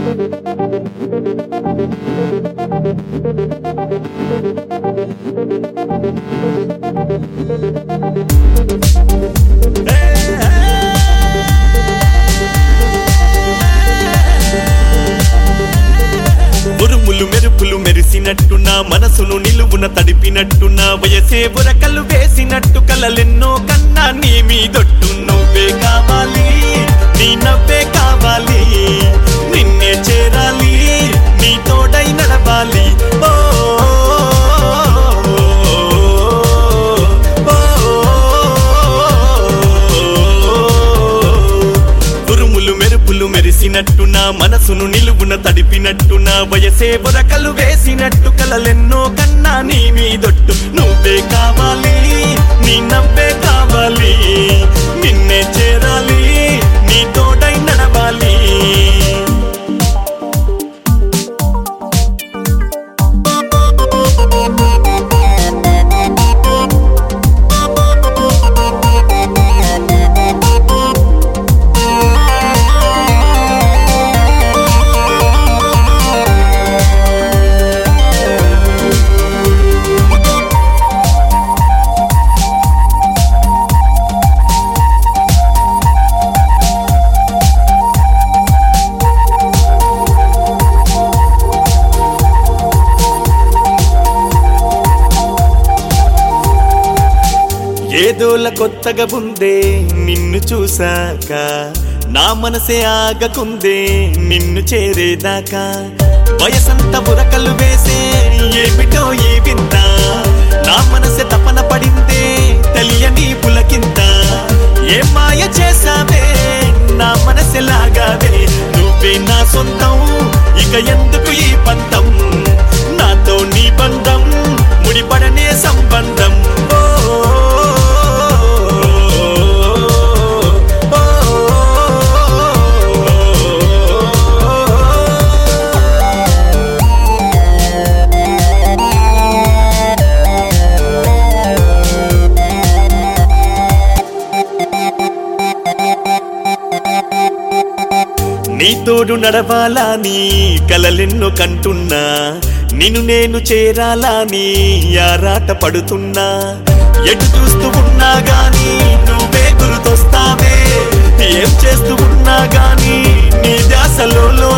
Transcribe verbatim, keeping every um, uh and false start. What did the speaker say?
ఉరుములు మెరుపులు మెరిసినట్టు నా మనసును నిలువున తడిపినట్టు నా వయసే బురకలు వేసినట్టు కలలెన్నో కన్నా నీ మీదొట్టు నువ్వే కావాలి, నీ నవ్వే కావాలి, నిన్నే చేరాలి, నీ తోడై నడవాలి. ఓ ఉరుములు మెరుపులు మెరిసినట్టు నా మనసును నిలువున తడిపినట్టు నా వయసే బురకలు వేసినట్టు కలలెన్నో కన్నా నీ మీదొట్టు నువ్వే కావాలి, నీ నవ్వే కావాలి, నిన్నే చేరాలి, నీ తోడై నడవాలి. ఏదోల కొత్తగా ఉందే నిన్ను చూసాక, నా మనసే ఆగకుందే నిన్ను చేరేదాకా. వయసంత బురకలు వేసే ఏమిటో ఈ వింత, నా మనసే తపన పడిందే తెలియని పులకింత. ఏ మాయ చేసావే నా మనసే లాగావే, నువ్వే నా సొంతం ఇక ఎందుకు ఈ పంతం, నాతో నీ బంధం ముడిపడనే సంబంధం. ఓ నీ తోడు నడవాలా నీ కలలెన్నో కంటున్నా, నిన్ను నేను చేరాలా నీ ఆరాట పడుతున్నా. ఎటు చూస్తూ ఉన్నా గానీ నువ్వే గుర్తొస్తావే, ఏం చేస్తూ ఉన్నా గానీ నీ ధ్యాసలో